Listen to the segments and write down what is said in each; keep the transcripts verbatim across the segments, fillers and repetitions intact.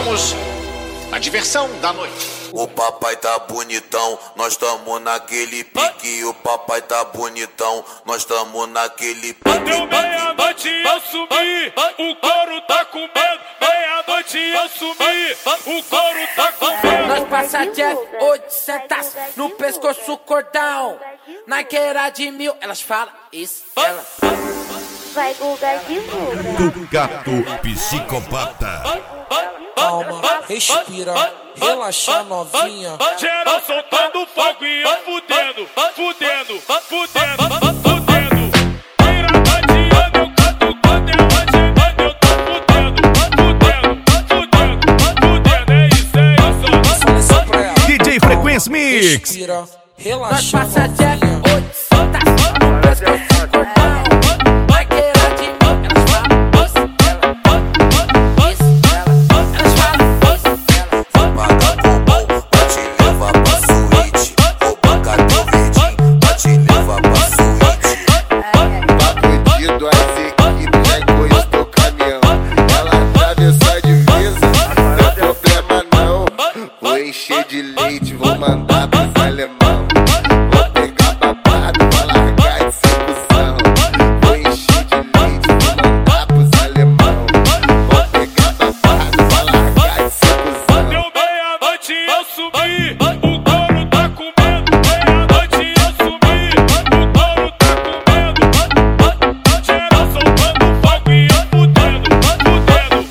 apresentamos a diversão da noite. O papai tá bonitão, nós tamo naquele pique. O papai tá bonitão, nós tamo naquele pique. Deu meia-noite e eu sumi, o couro tá com medo. Meia-noite e eu sumi, o couro tá com medo. Nós passa Jeff, oitocentos no pescoço cordão. Na queira de mil, elas falam isso, elas Vai Guga, divulga. Do gato psicopata. Calma, respira, relaxa novinha. Geral soltando fogo e eu fudendo, fudendo, fudendo, fudendo. Vira eu canto quando eu agiando, eu tô fudendo, fudendo, fudendo, fudendo. É isso, é isso. D J Frequência Mix. Respira, Nós relaxa passa Jeff, novinha. oitocentos no pescoço cordão. Na queira de mil, elas falam isso, elas isso, elas elas falam isso, elas Paga com bom, pra te levar pra suíte. Vou pagar teu verdinho, pra te levar pra suíte. Bandido, as equipes já encostou o caminhão. Ela atravessou a divisa, não tem problema não. Vou encher de leite, vou mandar pros alemão. Vou pegar babado, vou largar de sedução. Vou encher de leite, vou mandar pros alemão. Vou pegar babado, vou largar de sedução. Deu meia-noite e eu sumi, o couro tá com medo. Meia-noite e eu sumi, o couro tá com medo. Geral soltando fogo e eu fudendo, fudendo,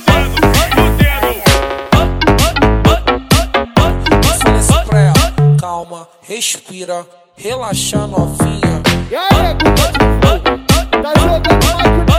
fudendo, Falei isso pra ela. Calma, respira, relaxa novinha. E aí, Guga, divulga. Tá jogando mais que